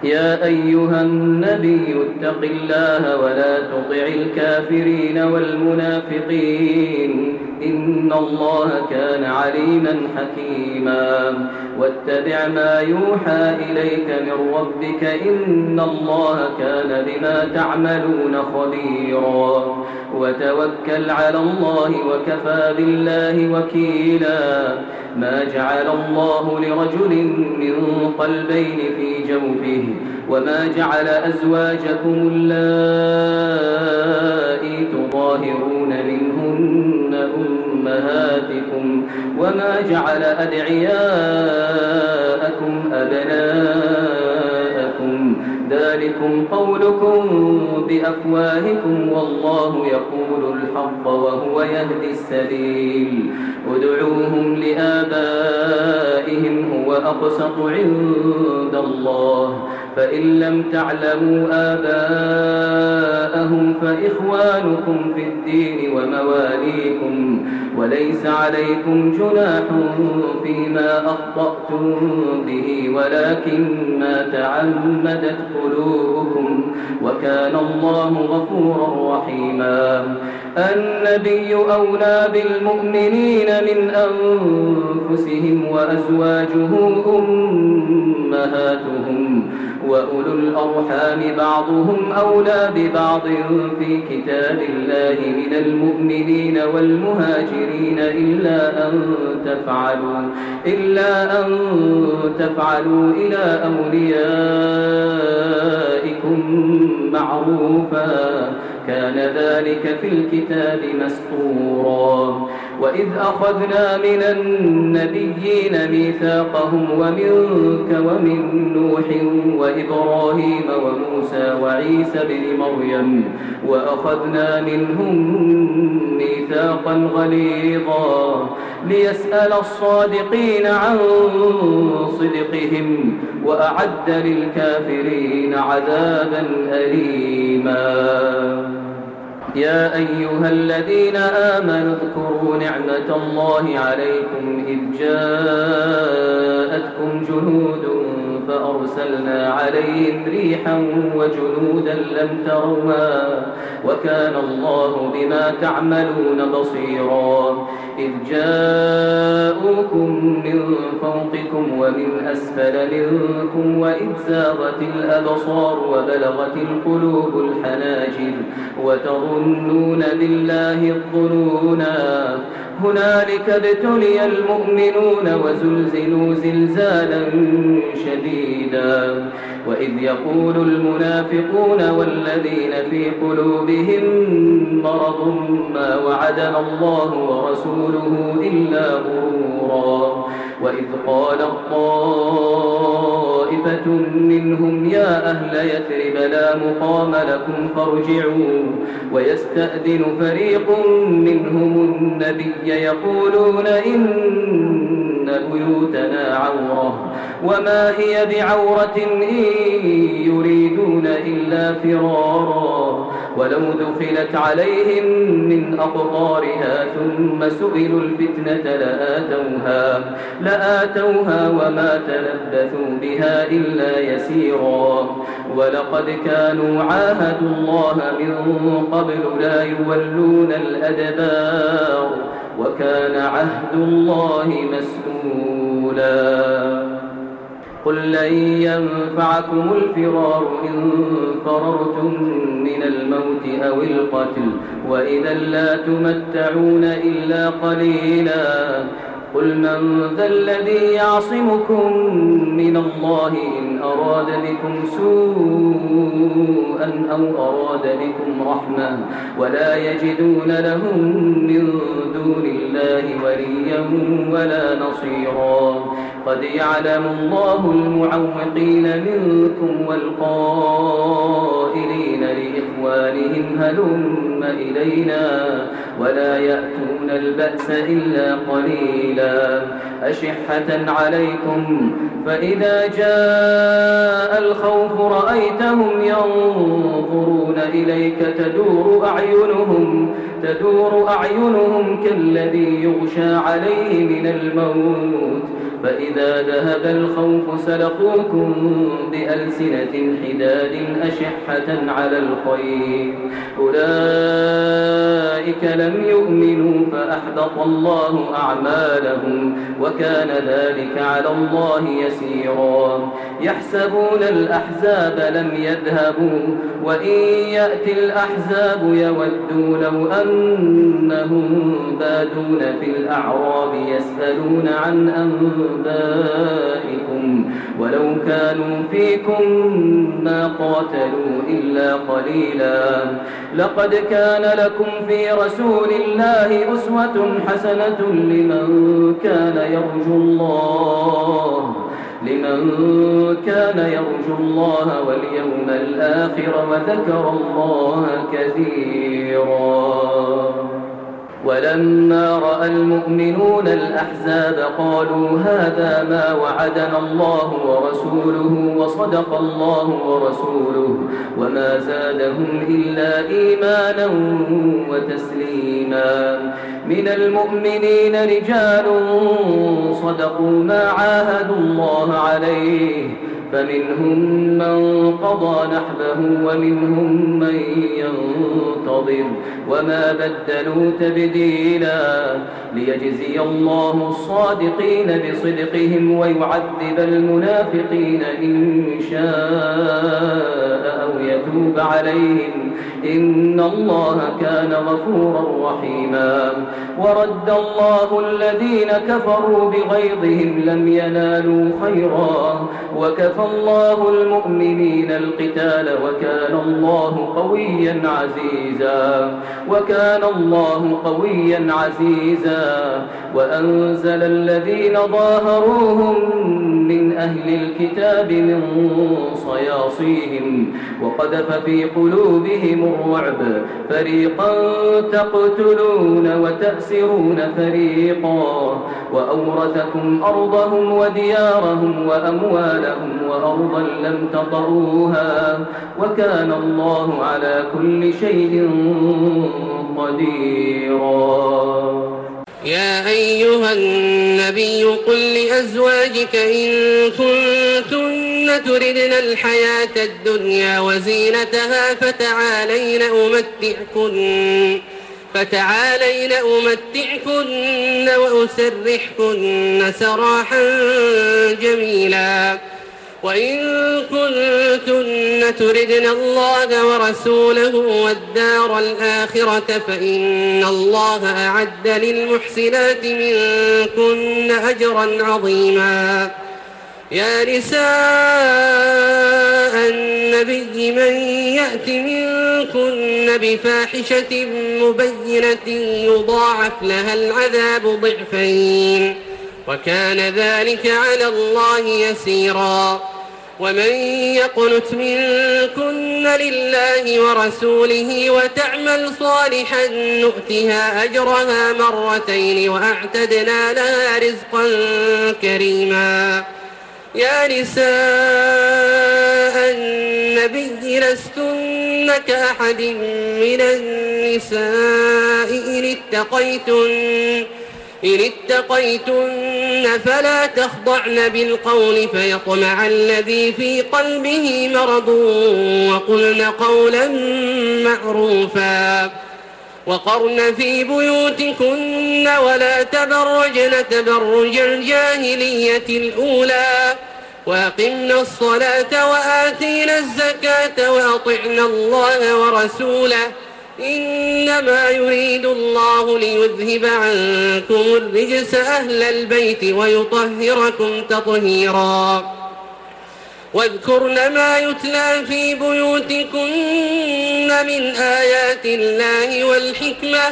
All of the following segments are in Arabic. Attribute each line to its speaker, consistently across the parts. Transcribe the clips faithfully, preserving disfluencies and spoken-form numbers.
Speaker 1: يا أيها النبي اتق الله ولا تطع الكافرين والمنافقين إن الله كان عليما حكيما واتبع ما يوحى إليك من ربك إن الله كان بما تعملون خبيرا وتوكل على الله وكفى بالله وكيلا ما جعل الله لرجل من قلبين في جوفه وما جعل أزواجكم اللائي تظاهرون منهن أمهاتكم وما جعل أدعياءكم أبناءكم ذلكم قولكم بأفواهكم والله يقول الحق وهو يهدي السبيل ادعوهم لآبائهم هو أقسط عند الله فإن لم تعلموا آباءهم فإخوانكم في الدين ومواليكم وليس عليكم جناح فيما أخطأتم به ولكن ما تعمدت قلوبكم وكان الله غفورا رحيما النبي أولى بالمؤمنين من أنفسهم وأزواجه أمهاتهم وأولو الأرحام بعضهم أولى ببعض في كتاب الله من المؤمنين والمهاجرين إلا أن تفعلوا إلا أن تفعلوا إلى أوليائكم معروفا كان ذلك في الكتاب مسطورا وإذ أخذنا من النبيين ميثاقهم ومنك ومن نوح وإبراهيم وموسى وعيسى بن مريم وأخذنا منهم ميثاقا غليظا ليسأل الصادقين عن صدقهم وأعد للكافرين عذابا أليما يا أيها الذين آمنوا اذكروا نعمة الله عليكم إذ جاءتكم جنود فأرسلنا عليهم ريحا وجنودا لم تروها وكان الله بما تعملون بصيرا إذ جاءوكم من فوقكم ومن أسفل منكم وإذ زاغت الأبصار وبلغت القلوب الحناجر وتظنون بالله الظنونا هنالك ابتلي المؤمنون وزلزلوا زلزالا شديدا وإذ يقول المنافقون والذين في قلوبهم مرض ما وعدنا الله ورسوله إلا غرورا وإذ قال طائفة منهم يا أهل يثرب لا مقام لكم فارجعوا ويستأذن فريق منهم النبي يقولون إن بيوتنا عورة وما هي بعورة إن يريدون إلا فرارا ولو دخلت عليهم من أقطارها ثم سئلوا الفتنة لآتوها, لآتوها وما تلبثوا بها إلا يسيرا ولقد كانوا عاهدوا الله من قبل لا يولون الأدبار وكان عهد الله مسؤولا قل لن ينفعكم الفرار إن فررتم من الموت أو القتل وإذا لا تمتعون إلا قليلا قل من ذا الذي يعصمكم من الله إن أراد بكم سوءا أو أراد بكم رحمة ولا يجدون لهم من دون الله وليا ولا نصيرا قد يعلم الله المعوقين منكم والقائلين لإخوانهم هلم إلينا ولا يأتون البأس إلا قليلا أشحة عليكم فإذا جاء الخوف رأيتهم ينظرون إليك تدور أعينهم تدور أعينهم كالذي يغشى عليه من الموت فإذا ذهب الخوف سلقوكم بألسنة حداد أشحة على الخير أولئك لم يؤمنوا فأحبط الله أعمالهم وكان ذلك على الله يسيرا يحسبون الأحزاب لم يذهبوا وإن يأتي الأحزاب يودوا لو أنهم بادون في الأعراب يسألون عن أنبائكم ولو كانوا فيكم ما قاتلوا إلا قليلا لقد كان لكم في رسول الله أسوة حسنة لمن كان يرجو الله لمن كان يرجو الله واليوم الآخر وذكر الله كثيرا ولما رأى المؤمنون الأحزاب قالوا هذا ما وعدنا الله ورسوله وصدق الله ورسوله وما زادهم إلا إيمانا وتسليما من المؤمنين رجال صدقوا ما عاهدوا الله عليه فمنهم من قضى نحبه ومنهم من ينتظر وما بدلوا تبديلا ليجزي الله الصادقين بصدقهم ويعذب المنافقين إن شاء أو يتوب عليهم إن الله كان غفورا رحيما ورد الله الذين كفروا بغيظهم لم ينالوا خيرا وكفى الله المؤمنين القتال وكان الله قويا عزيزا وكان الله قويا عزيزا وأنزل الذين ظاهروهم من أهل الكتاب من صياصيهم وقذف في قلوبهم الرعب فريقا تقتلون وتأسرون فريقا وأورثكم أرضهم وديارهم وأموالهم وأرضا لم تطئوها وكان الله على كل شيء قديرا
Speaker 2: يا أيها النبي قل لأزواجك إن كنتن تردن الحياة الدنيا وزينتها فتعالين أمتعكن فتعالين أمتعكن وأسرحكن سراحا جميلا وإن كنتن تردن الله ورسوله والدار الآخرة فإن الله أعد للمحسنات منكن أجرا عظيما يا نساء النبي من يأت منكن بفاحشة مبينة يضاعف لها العذاب ضعفين وكان ذلك على الله يسيرا ومن يقنت منكن لله ورسوله وتعمل صالحا نؤتها أجرها مرتين وأعتدنا لها رزقا كريما يا نساء النبي لستن كأحد من النساء إن اتقيتن إن اتقيتن فلا تخضعن بالقول فيطمع الذي في قلبه مرض وقلن قولا معروفا وقرن في بيوتكن ولا تبرجن تبرج الجاهلية الأولى وأقمنا الصلاة وآتينا الزكاة وأطعنا الله ورسوله إنما يريد الله ليذهب عنكم الرجس أهل البيت ويطهركم تطهيرا واذكرن ما يتلى في بيوتكن من آيات الله والحكمة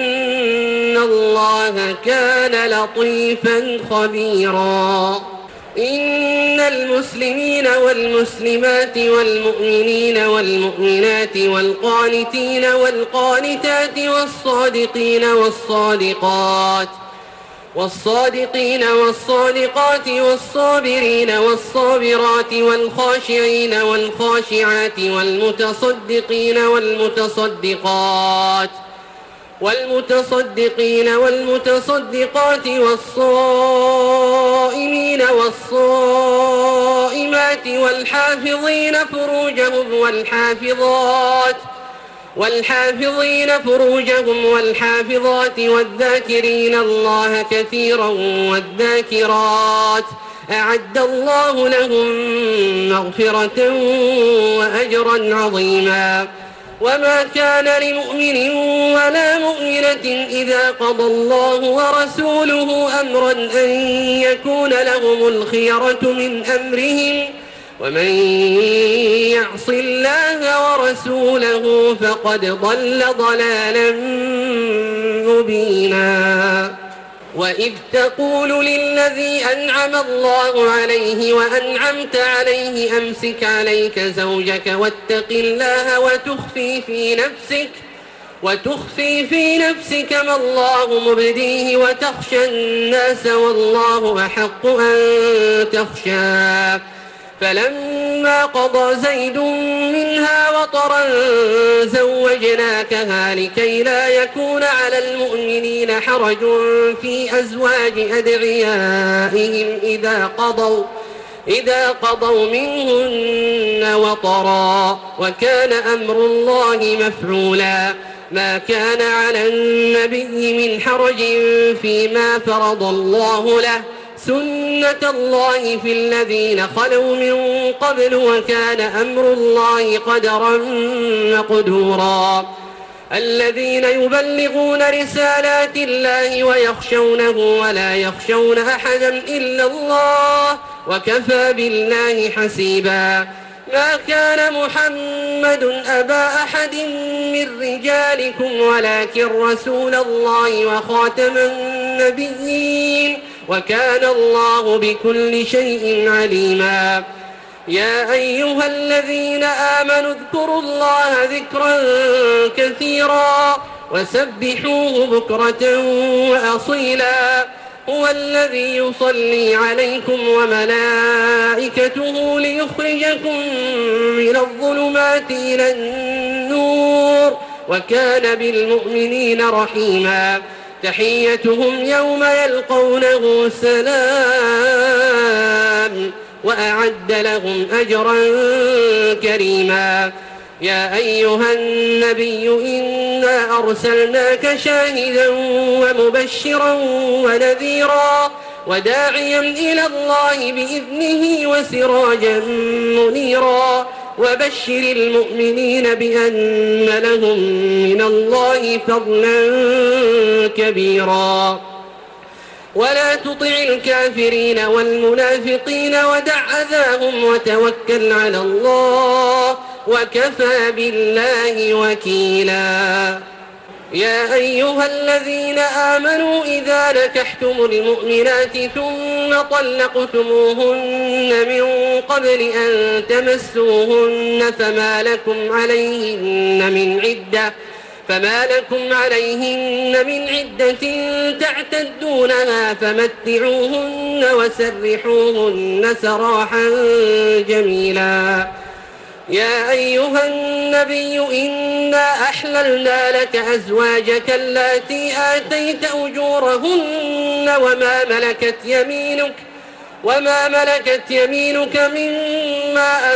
Speaker 2: إن الله كان لطيفا خبيرا إن المسلمين والمسلمات والمؤمنين والمؤمنات والقانتين والقانتات والصادقين والصادقات والصادقين والصادقات والصابرين والصابرات والخاشعين والخاشعات والمتصدقين والمتصدقات والمتصدقين والمتصدقات والصائمين والصائمات والحافظين فروجهم والحافظات والحافظين فروجهم والحافظات والذاكرين الله كثيرا والذاكرات أعد الله لهم مغفرة وأجرا عظيما. وما كان لمؤمن ولا مؤمنة إذا قضى الله ورسوله أمرا أن يكون لهم الخيرة من أمرهم ومن يعص الله ورسوله فقد ضل ضلالا مبينا. وإذ تقول للذي أنعم الله عليه وأنعمت عليه أمسك عليك زوجك واتق الله وتخفي في نفسك وتخفي في نفسك ما الله مبديه وتخشى الناس والله أحق أن تخشاه. فلما قضى زيد منها وطرا زوجناكها لكي لا يكون على المؤمنين حرج في أزواج أدعيائهم إذا قضوا إذا قضوا منهن وطرا وكان أمر الله مفعولا. ما كان على النبي من حرج فيما فرض الله له سنة الله في الذين خلوا من قبل وكان أمر الله قدرا مقدورا. الذين يبلغون رسالات الله ويخشونه ولا يخشون أحدا إلا الله وكفى بالله حسيبا. ما كان محمد أبا أحد من رجالكم ولكن رسول الله وخاتم النبيين وكان الله بكل شيء عليما. يا أيها الذين آمنوا اذكروا الله ذكرا كثيرا وسبحوه بكرة وأصيلا. هو الذي يصلي عليكم وملائكته ليخرجكم من الظلمات إلى النور وكان بالمؤمنين رحيما. تحيتهم يوم يلقونه سلام وأعد لهم أجرا كريما. يا أيها النبي إنا أرسلناك شاهدا ومبشرا ونذيرا وداعيا إلى الله بإذنه وسراجا منيرا. وبشر المؤمنين بأن لهم من الله فضلا كبيرا. ولا تطع الكافرين والمنافقين ودع أذاهم وتوكل على الله وكفى بالله وكيلا. يا أيها الذين آمنوا إذا نكحتم المؤمنات ثم طلقتموهن من قبل أن تمسوهن فما لكم عليهن من عدة فما لكم عليهن من عدة تعتدونها فمتعوهن وسرحوهن سراحا جميلا. يا أيها النبي إنا أحللنا لك أزواجك اللاتي آتيت أجورهن وما ملكت يمينك وما ملكت يمينك مما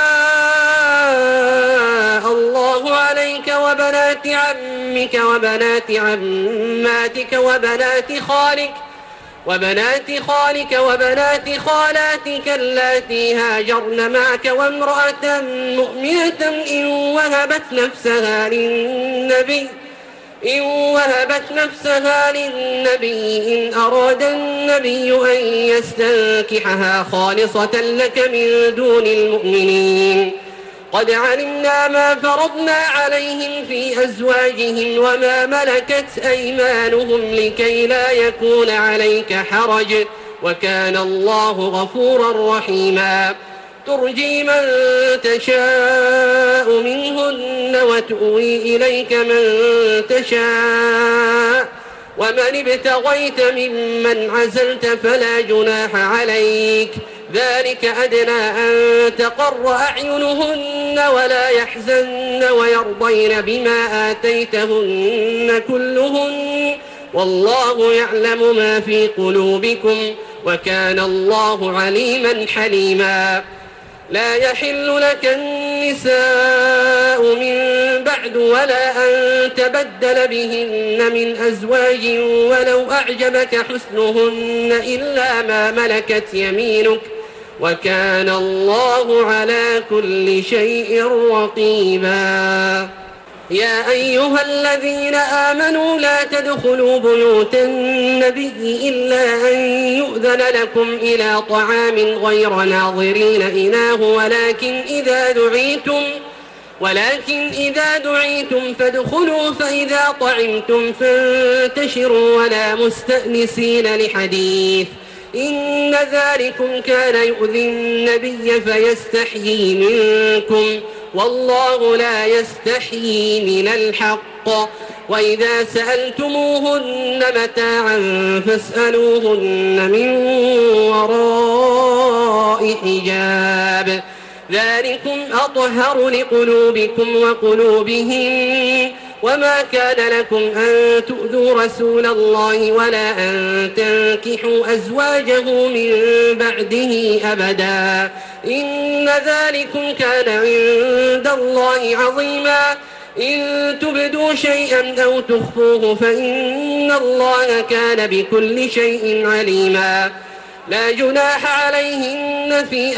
Speaker 2: أفاء الله عليك وبنات عمك وبنات عماتك وبنات خالك وبنات خالك وبنات خالاتك اللاتي هاجرن معك وامرأة مؤمنة إن وهبت نفسها للنبي إن وهبت نفسها للنبي إن أراد النبي أن يستنكحها خالصة لك من دون المؤمنين. قد علمنا ما فرضنا عليهم في أزواجهم وما ملكت أيمانهم لكي لا يكون عليك حرج وكان الله غفورا رحيما ترجي من تشاء منهن وتؤوي إليك من تشاء ومن ابتغيت ممن عزلت فلا جناح عليك ذلك أدنى أن تقر أعينهن ولا يحزن ويرضين بما آتيتهن كلهن والله يعلم ما في قلوبكم وكان الله عليما حليما لا يحل لك النساء من بعد ولا أن تبدل بهن من أزواج ولو أعجبك حسنهن إلا ما ملكت يمينك وكان الله على كل شيء رقيبا يا أيها الذين آمنوا لا تدخلوا بيوت النبي إلا أن يؤذن لكم إلى طعام غير ناظرين إناه ولكن إذا دعيتم ولكن إذا دعيتم فادخلوا فإذا طعمتم فانتشروا ولا مستأنسين لحديث إن ذلكم كان يؤذي النبي فيستحيي منكم والله لا يستحيي من الحق وإذا سألتموهن متاعا فاسألوهن من وراء حجاب ذلكم أطهر لقلوبكم وقلوبهم وما كان لكم أن تؤذوا رسول الله ولا أن تنكحوا أزواجه من بعده أبدا إن ذلكم كان عند الله عظيما إن تبدوا شيئا أو تخفوه فإن الله كان بكل شيء عليما لا جناح عليهن في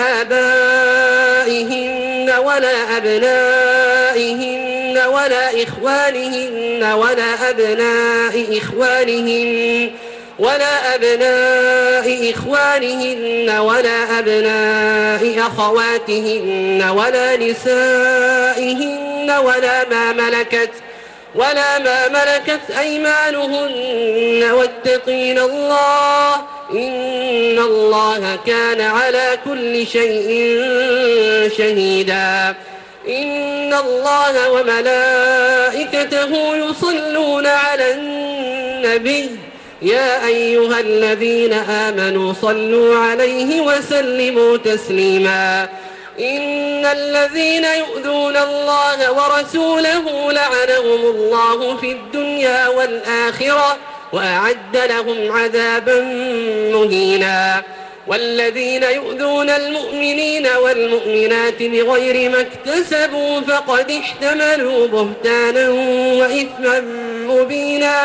Speaker 2: آبائهن ولا أبنائهن ولا إخوانهن ولا أبناء إخوانهن ولا أبناء إخوانهن ولا أبناء أخواتهن ولا نسائهن ولا ما ملكت ولا ما ملكت أيمانهن واتقين الله إن الله كان على كل شيء شهيدا إن الله وملائكته يصلون على النبي يا أيها الذين آمنوا صلوا عليه وسلموا تسليما إن الذين يؤذون الله ورسوله لعنهم الله في الدنيا والآخرة وأعد لهم عذابا مهينا والذين يؤذون المؤمنين والمؤمنات بغير ما اكتسبوا فقد احتملوا بهتانا وإثما مبينا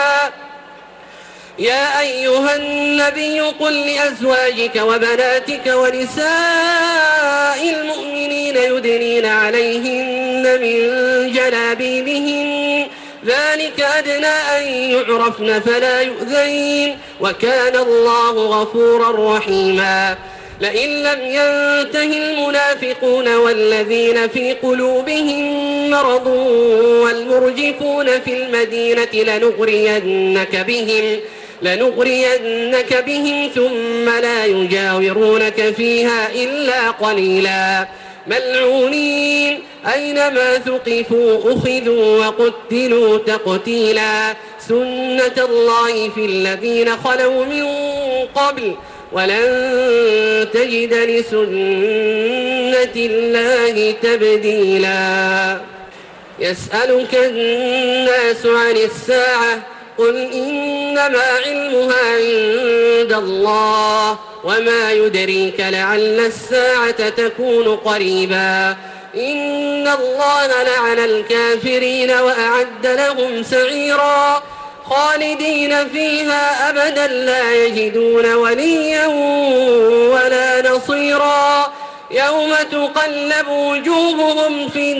Speaker 2: يا أيها النبي قل لأزواجك وبناتك ونساء المؤمنين يدنين عليهن من جلابيبهن ذلك أدنى أن يعرفن فلا يؤذين وكان الله غفورا رحيما لئن لم ينته المنافقون والذين في قلوبهم مرض والمرجفون في المدينة لنغرينك بهم لنغرينك بهم ثم لا يجاورونك فيها إلا قليلا ملعونين أينما ثقفوا أخذوا وقتلوا تقتيلا سنة الله في الذين خلوا من قبل ولن تجد لسنة الله تبديلا يسألك الناس عن الساعة قل إنما علمها عند الله وما يدريك لعل الساعة تكون قريبا إن الله لعن الكافرين وأعد لهم سعيرا خالدين فيها أبدا لا يجدون وليا ولا نصيرا يوم تقلب وجوههم في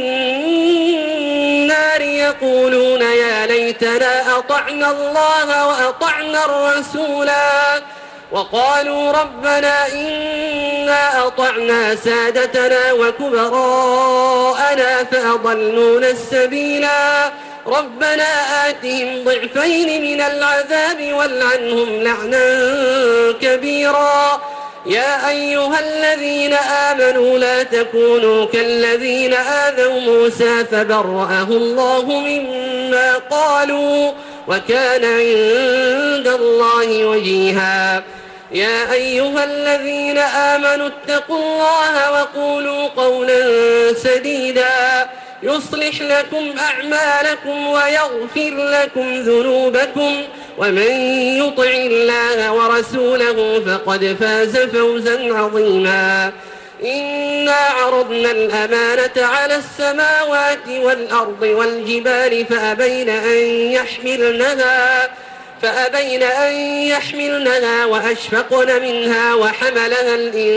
Speaker 2: النار يقولون يا ليتنا أطعنا الله وأطعنا الرسولا وقالوا ربنا إنا أطعنا سادتنا وكبراءنا فأضلونا السبيلا ربنا آتهم ضعفين من العذاب والعنهم لعنا كبيرا يا أيها الذين آمنوا لا تكونوا كالذين آذوا موسى فبرأه الله مما قالوا وكان عند الله وجيها يا أيها الذين آمنوا اتقوا الله وقولوا قولا سديدا يصلح لكم أعمالكم ويغفر لكم ذنوبكم ومن يطع الله ورسوله فقد فاز فوزا عظيما إنا عرضنا الأمانة على السماوات والأرض والجبال فأبين أن يحملنها فأبين أن يحملنها وأشفقن منها وحملها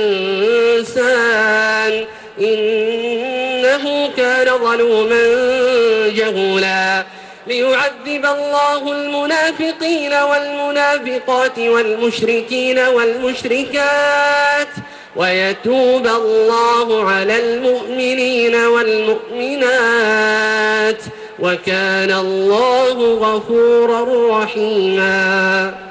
Speaker 2: الإنسان إنه كان ظلوما جهولا ليعذب الله المنافقين والمنافقات والمشركين والمشركات ويتوب الله على المؤمنين والمؤمنات وكان الله غفورا رحيما